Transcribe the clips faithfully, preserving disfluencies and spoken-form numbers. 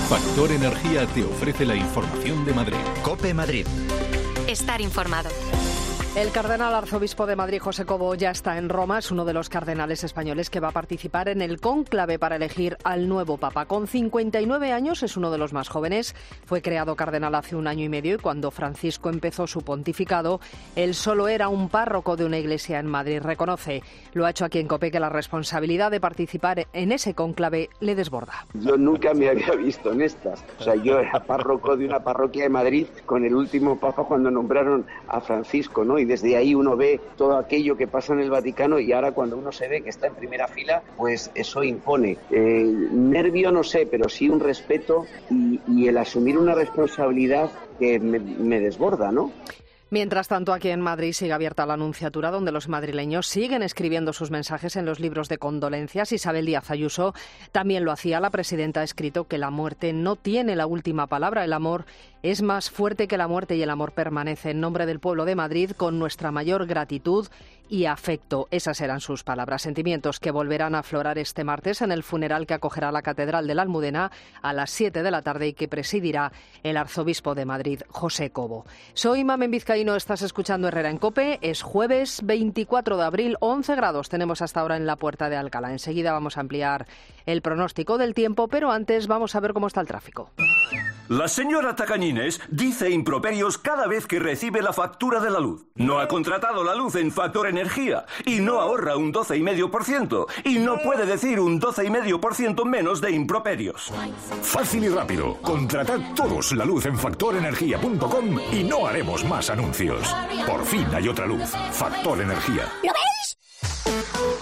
Factor Energía te ofrece la información de Madrid. COPE Madrid. Estar informado. El cardenal arzobispo de Madrid, José Cobo, ya está en Roma. Es uno de los cardenales españoles que va a participar en el cónclave para elegir al nuevo papa. Con cincuenta y nueve años, es uno de los más jóvenes. Fue creado cardenal hace un año y medio y cuando Francisco empezó su pontificado, él solo era un párroco de una iglesia en Madrid. Reconoce, lo ha hecho aquí en COPE, que la responsabilidad de participar en ese cónclave le desborda. Yo nunca me había visto en estas. O sea, yo era párroco de una parroquia de Madrid con el último papa cuando nombraron a Francisco, ¿no? Y desde ahí uno ve todo aquello que pasa en el Vaticano y ahora cuando uno se ve que está en primera fila, pues eso impone. Eh, nervio no sé, pero sí un respeto y, y el asumir una responsabilidad que me, me desborda, ¿no? Mientras tanto, aquí en Madrid sigue abierta la Anunciatura, donde los madrileños siguen escribiendo sus mensajes en los libros de condolencias. Isabel Díaz Ayuso también lo hacía. La presidenta ha escrito que la muerte no tiene la última palabra. El amor es más fuerte que la muerte y el amor permanece. En nombre del pueblo de Madrid, con nuestra mayor gratitud y afecto. Esas eran sus palabras. Sentimientos que volverán a aflorar este martes en el funeral que acogerá la Catedral de la Almudena a las siete de la tarde y que presidirá el arzobispo de Madrid, José Cobo. Soy Mamen Vizcaíno, estás escuchando Herrera en COPE. Es jueves veinticuatro de abril, once grados tenemos hasta ahora en la Puerta de Alcalá. Enseguida vamos a ampliar el pronóstico del tiempo, pero antes vamos a ver cómo está el tráfico. La señora Tacañines dice improperios cada vez que recibe la factura de la luz. No ha contratado la luz en Factor Energía y no ahorra un doce coma cinco por ciento y no puede decir un doce coma cinco por ciento menos de improperios. Fácil y rápido. Contratad todos la luz en factor energía punto com y no haremos más anuncios. Por fin hay otra luz. Factor Energía. ¿Lo veis?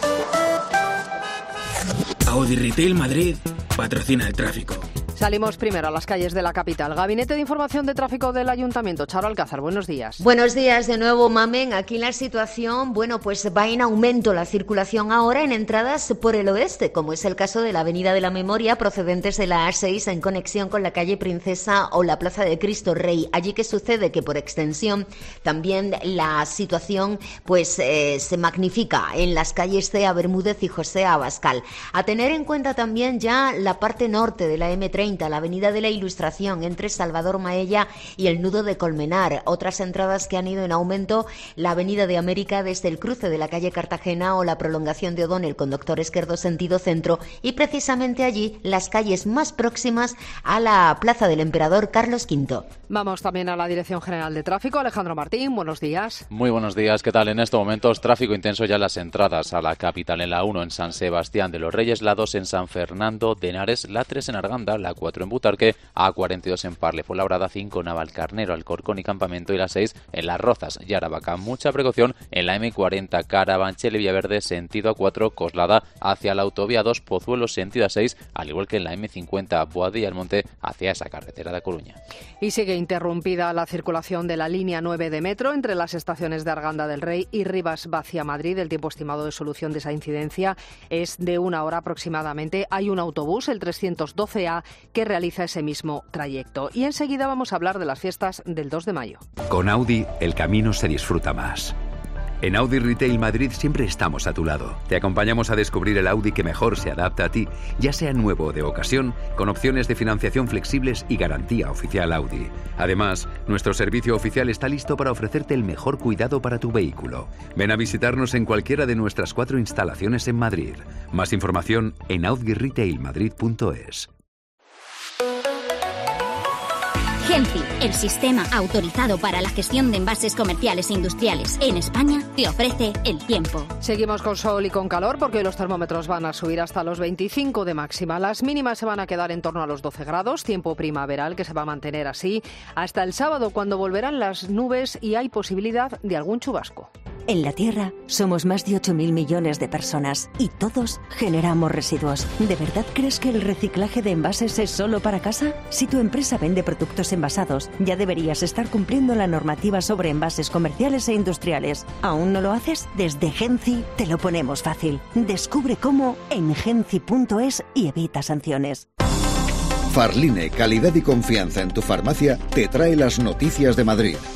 Audi Retail Madrid patrocina el tráfico. Salimos primero a las calles de la capital. Gabinete de Información de Tráfico del Ayuntamiento. Charo Alcázar, buenos días. Buenos días de nuevo, Mamen. Aquí la situación, bueno, pues va en aumento la circulación ahora en entradas por el oeste, como es el caso de la Avenida de la Memoria, procedentes de la A seis en conexión con la calle Princesa o la Plaza de Cristo Rey. Allí que sucede que por extensión también la situación pues eh, se magnifica en las calles Cea Bermúdez y José Abascal. A tener en cuenta también ya la parte norte de la eme treinta, la Avenida de la Ilustración entre Salvador Maella y el nudo de Colmenar. Otras entradas que han ido en aumento, la Avenida de América desde el cruce de la calle Cartagena o la prolongación de O'Donnell con Doctor Esquerdo sentido centro y precisamente allí las calles más próximas a la Plaza del Emperador Carlos quinto. Vamos también a la Dirección General de Tráfico. Alejandro Martín, buenos días. Muy buenos días, ¿qué tal? En estos momentos tráfico intenso ya en las entradas a la capital, en la uno en San Sebastián de los Reyes, la dos en San Fernando de Henares, la tres en Arganda, la cuatro en Butarque, A cuarenta y dos en Parle, Fuenlabrada, cinco Navalcarnero, Alcorcón y Campamento y la seis en Las Rozas y Aravaca. Mucha precaución en la eme cuarenta, Carabanchel y Villaverde, sentido A cuatro, Coslada hacia la autovía dos, Pozuelo, sentido A seis, al igual que en la eme cincuenta, Boadilla y Almonte hacia esa carretera de Coruña. Y sigue interrumpida la circulación de la línea nueve de metro entre las estaciones de Arganda del Rey y Rivas Vacia Madrid. El tiempo estimado de solución de esa incidencia es de una hora aproximadamente. Hay un autobús, el trescientos doce A, que realiza ese mismo trayecto. Y enseguida vamos a hablar de las fiestas del dos de mayo. Con Audi, el camino se disfruta más. En Audi Retail Madrid siempre estamos a tu lado. Te acompañamos a descubrir el Audi que mejor se adapta a ti, ya sea nuevo o de ocasión, con opciones de financiación flexibles y garantía oficial Audi. Además, nuestro servicio oficial está listo para ofrecerte el mejor cuidado para tu vehículo. Ven a visitarnos en cualquiera de nuestras cuatro instalaciones en Madrid. Más información en audi retail madrid punto es. Genci, el sistema autorizado para la gestión de envases comerciales e industriales en España, te ofrece el tiempo. Seguimos con sol y con calor porque hoy los termómetros van a subir hasta los veinticinco de máxima. Las mínimas se van a quedar en torno a los doce grados, tiempo primaveral que se va a mantener así hasta el sábado, cuando volverán las nubes y hay posibilidad de algún chubasco. En la Tierra somos más de ocho mil millones de personas y todos generamos residuos. ¿De verdad crees que el reciclaje de envases es solo para casa? Si tu empresa vende productos envasados, ya deberías estar cumpliendo la normativa sobre envases comerciales e industriales. ¿Aún no lo haces? Desde Genci te lo ponemos fácil. Descubre cómo en genci punto es y evita sanciones. Farline, calidad y confianza en tu farmacia, te trae las noticias de Madrid.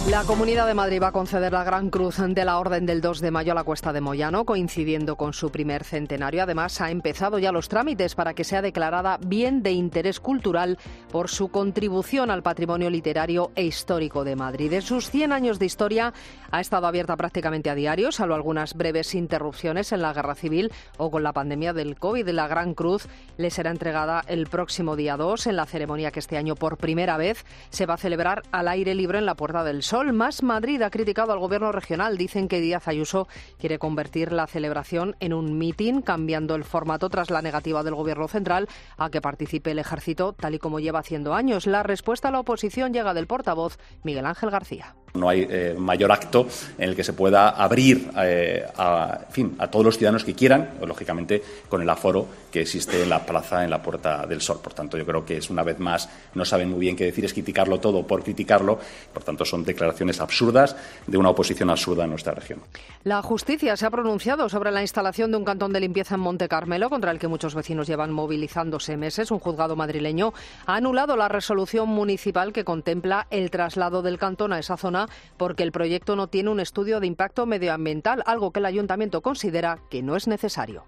La Comunidad de Madrid va a conceder la Gran Cruz de la Orden del dos de mayo a la Cuesta de Moyano, coincidiendo con su primer centenario. Además, ha empezado ya los trámites para que sea declarada bien de interés cultural por su contribución al patrimonio literario e histórico de Madrid. En sus cien años de historia ha estado abierta prácticamente a diario, salvo algunas breves interrupciones en la Guerra Civil o con la pandemia del COVID. La Gran Cruz le será entregada el próximo día dos en la ceremonia que este año por primera vez se va a celebrar al aire libre en la Puerta del Sol. Más Madrid ha criticado al gobierno regional. Dicen que Díaz Ayuso quiere convertir la celebración en un mitin, cambiando el formato tras la negativa del gobierno central a que participe el ejército, tal y como lleva haciendo años. La respuesta a la oposición llega del portavoz Miguel Ángel García. No hay eh, mayor acto en el que se pueda abrir eh, a, en fin, a todos los ciudadanos que quieran, lógicamente con el aforo que existe en la plaza, en la Puerta del Sol. Por tanto, yo creo que es una vez más, no saben muy bien qué decir, es criticarlo todo por criticarlo. Por tanto, son declaraciones absurdas de una oposición absurda en nuestra región. La justicia se ha pronunciado sobre la instalación de un cantón de limpieza en Monte Carmelo, contra el que muchos vecinos llevan movilizándose meses. Un juzgado madrileño ha anulado la resolución municipal que contempla el traslado del cantón a esa zona porque el proyecto no tiene un estudio de impacto medioambiental, algo que el ayuntamiento considera que no es necesario.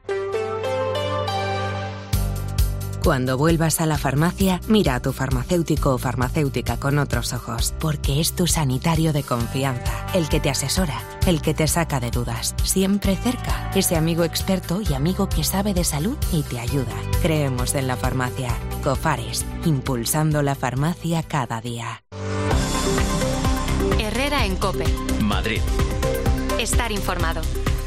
Cuando vuelvas a la farmacia, mira a tu farmacéutico o farmacéutica con otros ojos, porque es tu sanitario de confianza, el que te asesora, el que te saca de dudas, siempre cerca, ese amigo experto y amigo que sabe de salud y te ayuda. Creemos en la farmacia. Cofares, impulsando la farmacia cada día. Herrera en COPE. Madrid. Estar informado.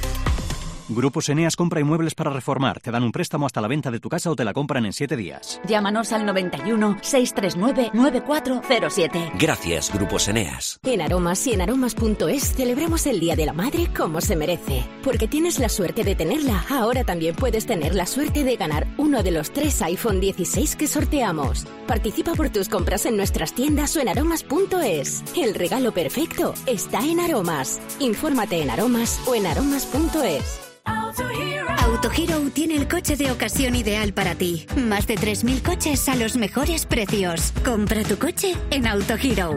Grupos Eneas compra inmuebles para reformar. Te dan un préstamo hasta la venta de tu casa o te la compran en siete días. Llámanos al noventa y uno, seiscientos treinta y nueve, noventa y cuatro cero siete. Gracias, Grupos Eneas. En Aromas y en aromas punto es celebramos el Día de la Madre como se merece. Porque tienes la suerte de tenerla, ahora también puedes tener la suerte de ganar uno de los tres iPhone dieciséis que sorteamos. Participa por tus compras en nuestras tiendas o en aromas punto es. El regalo perfecto está en Aromas. Infórmate en Aromas o en aromas punto es. AutoHero tiene el coche de ocasión ideal para ti. Más de tres mil coches a los mejores precios. Compra tu coche en AutoHero.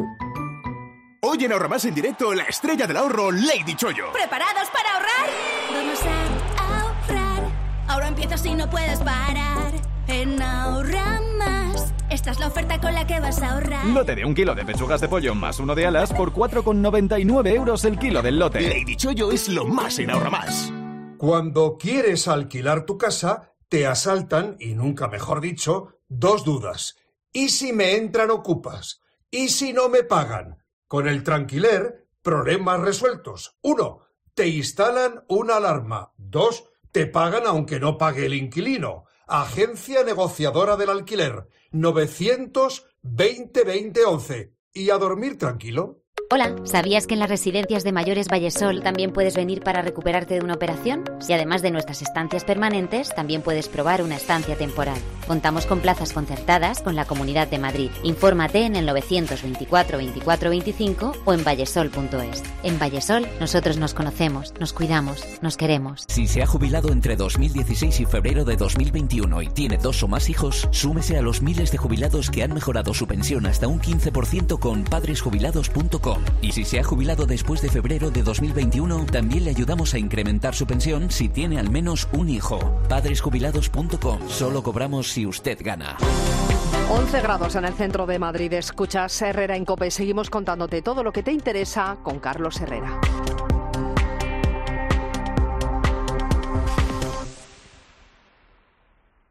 Hoy en Ahorramás en directo, la estrella del ahorro, Lady Chollo. ¿Preparados para ahorrar? Vamos a ahorrar. Ahora empiezas y no puedes parar. En Ahorramás. Esta es la oferta con la que vas a ahorrar. Lote de un kilo de pechugas de pollo más uno de alas por cuatro con noventa y nueve euros el kilo del lote. Lady Chollo es lo más en Ahorramás. Cuando quieres alquilar tu casa, te asaltan, y nunca mejor dicho, dos dudas. ¿Y si me entran ocupas? ¿Y si no me pagan? Con el Tranquiler, problemas resueltos. Uno, te instalan una alarma. Dos, te pagan aunque no pague el inquilino. Agencia negociadora del alquiler. novecientos veinte veinte once. ¿Y a dormir tranquilo? Hola, ¿sabías que en las residencias de mayores Vallesol también puedes venir para recuperarte de una operación? Y además de nuestras estancias permanentes, también puedes probar una estancia temporal. Contamos con plazas concertadas con la Comunidad de Madrid. Infórmate en el novecientos veinticuatro veinticuatro veinticinco o en vallesol punto es. En Vallesol, nosotros nos conocemos, nos cuidamos, nos queremos. Si se ha jubilado entre dos mil dieciséis y febrero de dos mil veintiuno y tiene dos o más hijos, súmese a los miles de jubilados que han mejorado su pensión hasta un quince por ciento con padres jubilados punto com. Y si se ha jubilado después de febrero de dos mil veintiuno, también le ayudamos a incrementar su pensión si tiene al menos un hijo. padres jubilados punto com. Solo cobramos si usted gana. once grados en el centro de Madrid. Escuchas Herrera en COPE. Seguimos contándote todo lo que te interesa con Carlos Herrera.